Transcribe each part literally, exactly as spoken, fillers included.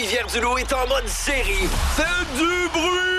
Rivière-du-Loup est en mode série. Faites du bruit!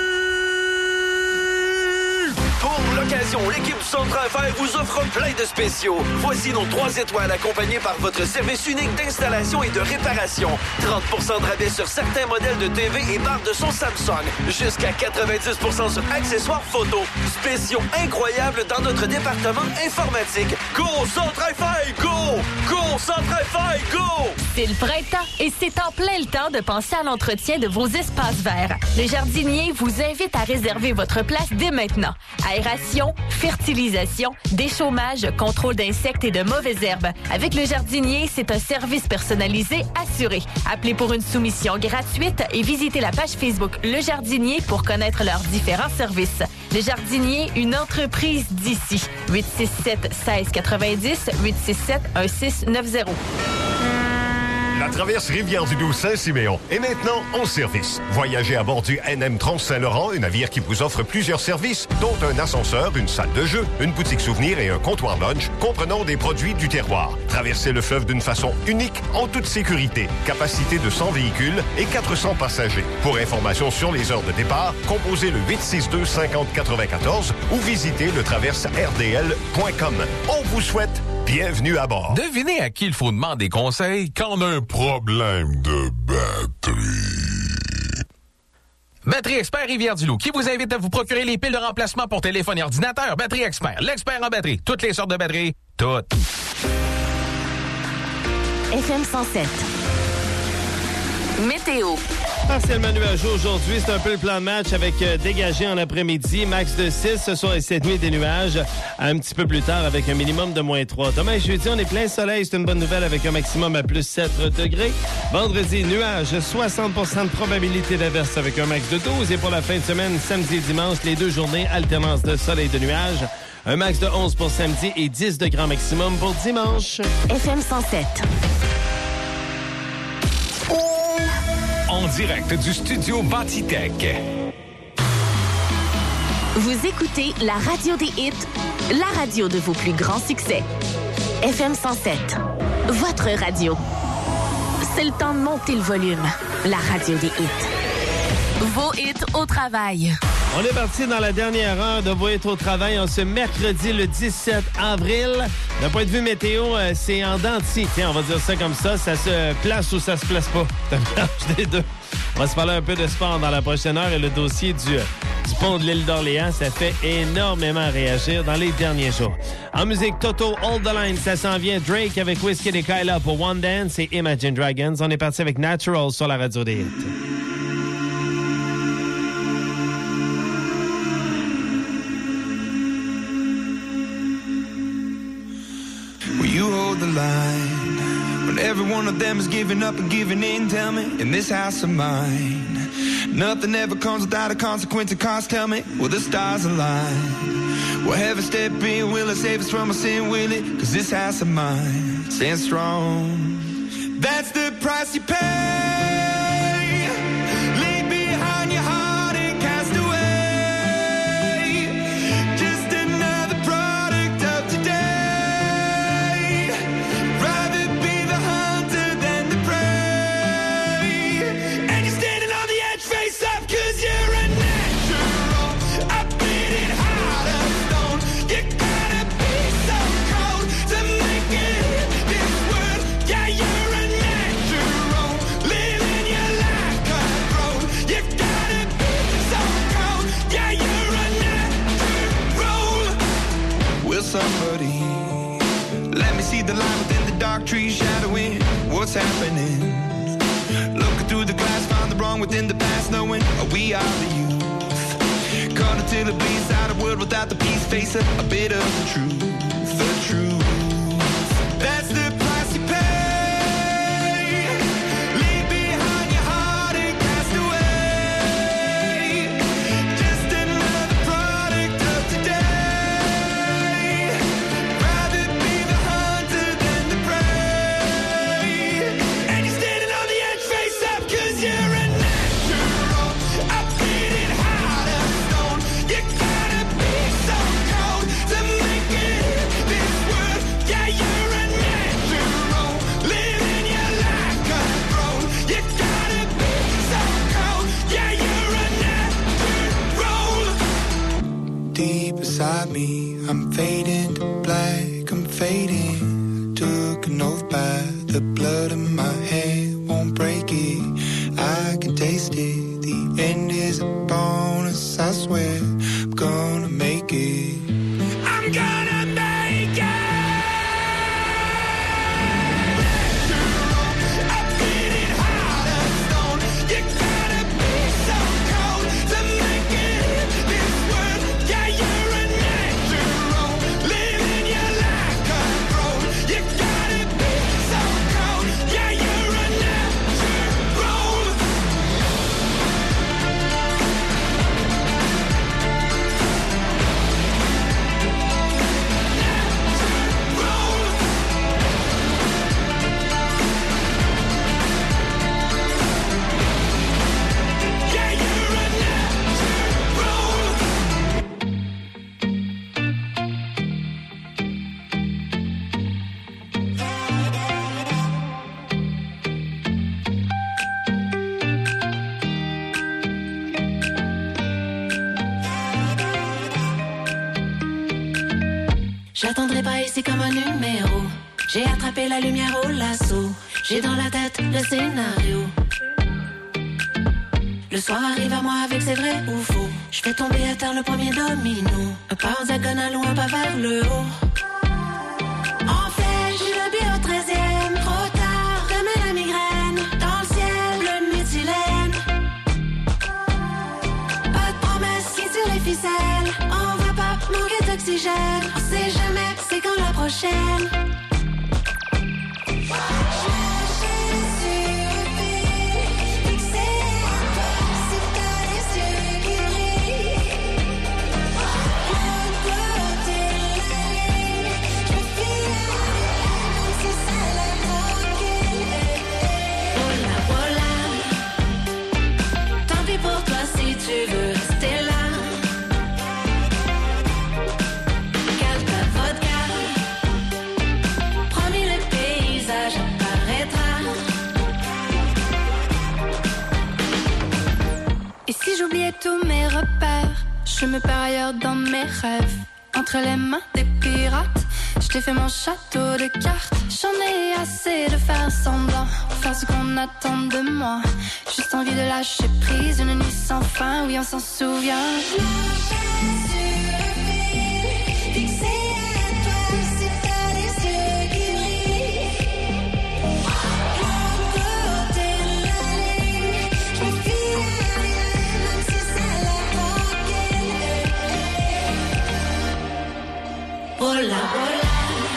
Pour l'occasion, l'équipe du Centre Affaires vous offre plein de spéciaux. Voici nos trois étoiles accompagnés par votre service unique d'installation et de réparation. trente pour cent de rabais sur certains modèles de T V et barres de son Samsung. Jusqu'à quatre-vingt-dix pour cent sur accessoires photo. Spéciaux incroyables dans notre département informatique. Go Centre Affaires, go! Go Centre Affaires, go! C'est le printemps et c'est en plein le temps de penser à l'entretien de vos espaces verts. Le jardinier vous invite à réserver votre place dès maintenant. Aération, fertilisation, déchômage, contrôle d'insectes et de mauvaises herbes. Avec le jardinier, c'est un service personnalisé assuré. Appelez pour une soumission gratuite et visitez la page Facebook Le Jardinier pour connaître leurs différents services. Le Jardinier, une entreprise d'ici. huit six sept, un six quatre-vingt-dix, huit six sept, un six neuf zéro. La traverse Rivière-du-Loup-Saint-Siméon est maintenant en service. Voyagez à bord du N M Trans-Saint-Laurent, un navire qui vous offre plusieurs services, dont un ascenseur, une salle de jeu, une boutique souvenir et un comptoir lunch comprenant des produits du terroir. Traversez le fleuve d'une façon unique, en toute sécurité. Capacité de cent véhicules et quatre cents passagers. Pour information sur les heures de départ, composez le huit six deux, cinq zéro neuf quatre ou visitez le traverse r d l point com. On vous souhaite bienvenue à bord. Devinez à qui il faut demander conseil quand on a un problème de batterie. Batterie Expert Rivière-du-Loup, qui vous invite à vous procurer les piles de remplacement pour téléphone et ordinateur. Batterie Expert, l'expert en batterie. Toutes les sortes de batteries, toutes. F M cent sept. Météo. Partiellement nuageux aujourd'hui, c'est un peu le plan de match avec euh, dégagé en après-midi, max de six, ce soir et cette nuit des nuages, un petit peu plus tard avec un minimum de moins trois. Demain jeudi, on est plein soleil, c'est une bonne nouvelle avec un maximum à plus sept degrés. Vendredi, nuages, soixante pour cent de probabilité d'averse avec un max de douze. Et pour la fin de semaine, samedi et dimanche, les deux journées, alternance de soleil et de nuages, un max de onze pour samedi et dix degrés maximum pour dimanche. F M cent sept. En direct du studio Batitech. Vous écoutez la radio des hits, la radio de vos plus grands succès. F M cent sept, votre radio. C'est le temps de monter le volume. La radio des hits. Vos hits au travail. On est parti dans la dernière heure de Vos hits au travail en ce mercredi le dix-sept avril. D'un point de vue météo, euh, c'est en dents de scie. Tiens, on va dire ça comme ça. Ça se place ou ça se place pas. C'est un mélange des deux. On va se parler un peu de sport dans la prochaine heure et le dossier du, du pont de l'île d'Orléans, ça fait énormément réagir dans les derniers jours. En musique, Toto, Hold the Line, ça s'en vient. Drake avec Whiskey et Kyla pour One Dance et Imagine Dragons. On est parti avec Natural sur la radio des hits. Will you hold the line when every one of them is giving up and giving in? Tell me, in this house of mine, nothing ever comes without a consequence and cost. Tell me, will the stars align? Will heaven step in? Will it save us from our sin? Will it? Cause this house of mine stands strong. That's the price you pay. Leave behind your heart and cast away. Just another product of today. Rather be the hunter than the prey. And you're standing on the edge, face up, cause you're a natural. I beat it hard as stone. You gotta be so cold to make it in this world. Yeah, you're a natural. Living your life cutthroat. You gotta be so cold. Yeah, you're a natural. Will somebody let me see the light within the dark trees shadowing what's happening? Looking through the glass, found the wrong within the past, knowing we are the youth. Caught until it bleeds out, a world without the peace, face a, a bit of the truth, the truth. That's the price you pay. Leave behind your heart and cast away. Just another product of today. Rather be the hunter than the prey. And you're standing on the edge, face up, cause you're a natural. I beat it hard as stone. You gotta be so cold to make it in this world. I'm fading to black, I'm fading. Took an oath by the blood in my head, won't break it. I can taste it. The end is a bonus, I swear. I'm gonna make it. I'm gonna make it. J'attendrai pas ici comme un numéro. J'ai attrapé la lumière au lasso. J'ai dans la tête le scénario. Le soir arrive à moi avec ses vrais ou faux. Je fais tomber à terre le premier domino. Un pas en diagonale ou un pas vers le haut. En fait, j'ai le billet au treizième. Trop tard, demain la migraine. Dans le ciel, le méthylène. Pas de promesses qui tirent les ficelles. On va pas manquer d'oxygène. On sait jamais c'est quand la prochaine. Tu veux rester là? Calme ta vodka. Promis, le paysage apparaîtra. Et si j'oubliais tous mes repères, je me perds ailleurs dans mes rêves. Entre les mains des pirates, je t'ai fait mon château de cartes. J'en ai assez de faire semblant, faire ce qu'on attend de moi. Juste envie de lâcher prise, une nuit sans fin, oui on s'en souvient. Oh là, oh là.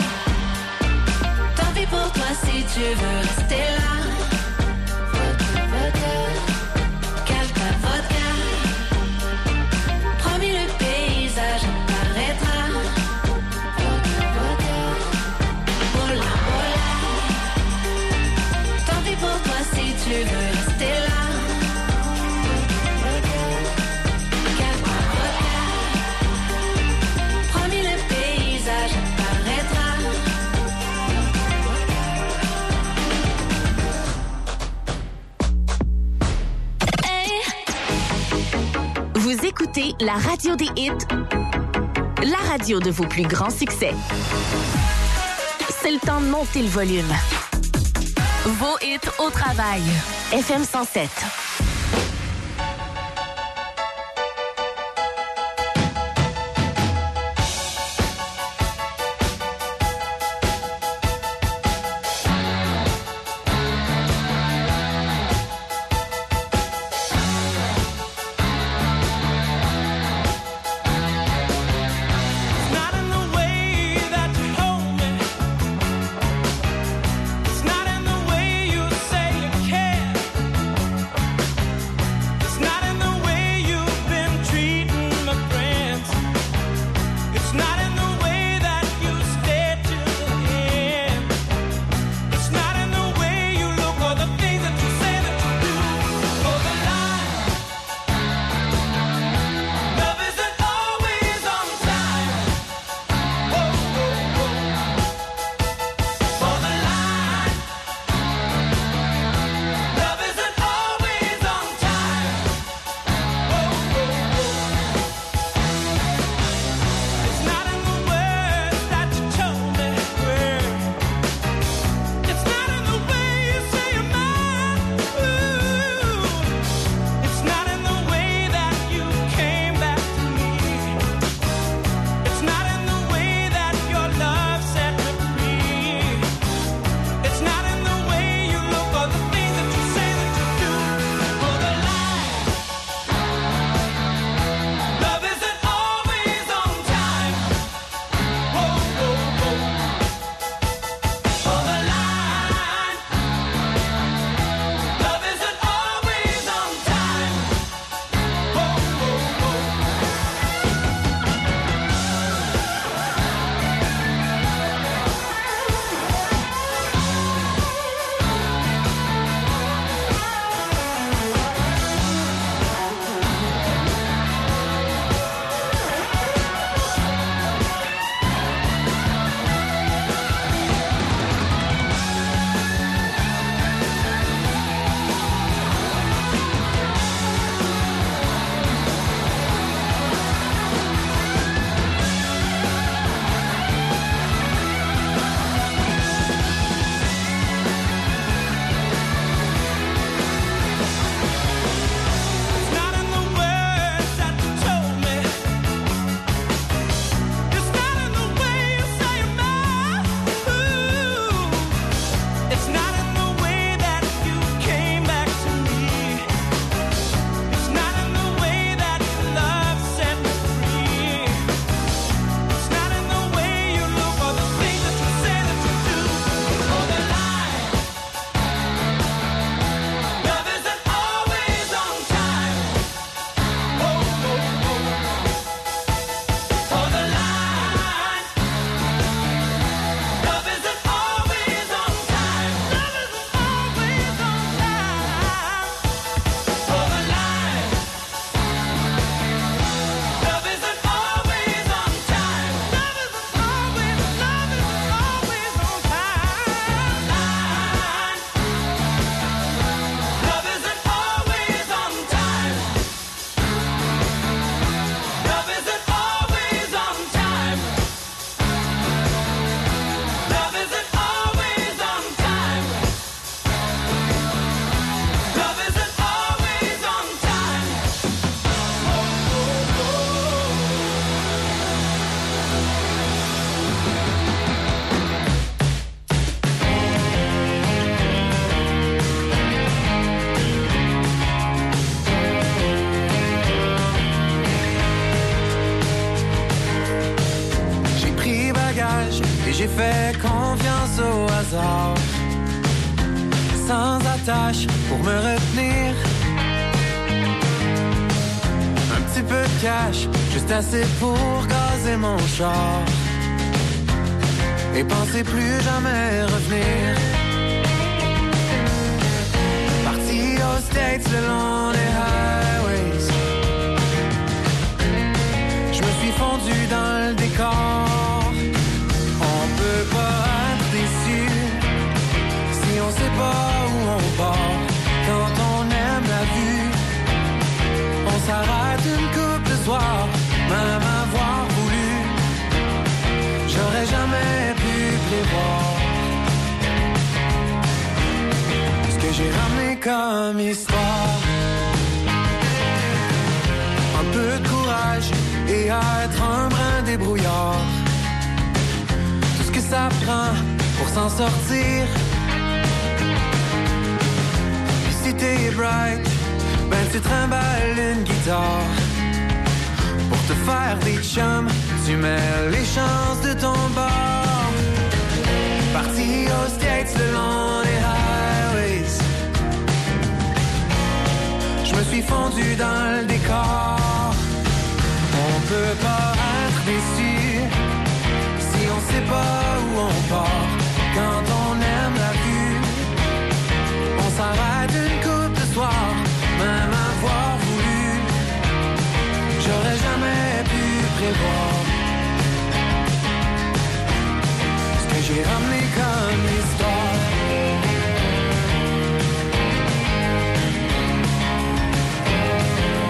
Tant pis pour toi si tu veux rester là. Vodka, vodka. Calme ta vodka. Promis, le paysage apparaîtra. Vodka, vodka. Oh là, oh là. Tant pis pour toi si tu veux rester là. Vous écoutez la radio des hits, la radio de vos plus grands succès. C'est le temps de monter le volume. Vos hits au travail. F M cent sept. It's not in the way you say you care. hasard, sans attache pour me retenir. Un petit peu de cash, juste assez pour gazer mon char et penser plus jamais revenir. Parti aux States le long des highways, je me suis fondu dans le décor. On peut pas être déçu si on sait pas où on part. Quand on aime la vue, on s'arrête une couple de soirs, même avoir voulu, j'aurais jamais pu prévoir ce que j'ai ramené comme histoire. Un peu de courage et être un brin débrouillard, tout ce que ça prend pour s'en sortir. Puis si t'es bright, ben tu trimbales une guitare. Pour te faire des chums, tu mets les chances de ton bord. Parti aux States le long des highways, je me suis fondu dans le décor. On peut pas être déçu si on sait pas où on part. Quand on aime la vue, on s'arrête une couple de soirs, même avoir voulu, j'aurais jamais pu prévoir ce que j'ai ramené comme histoire.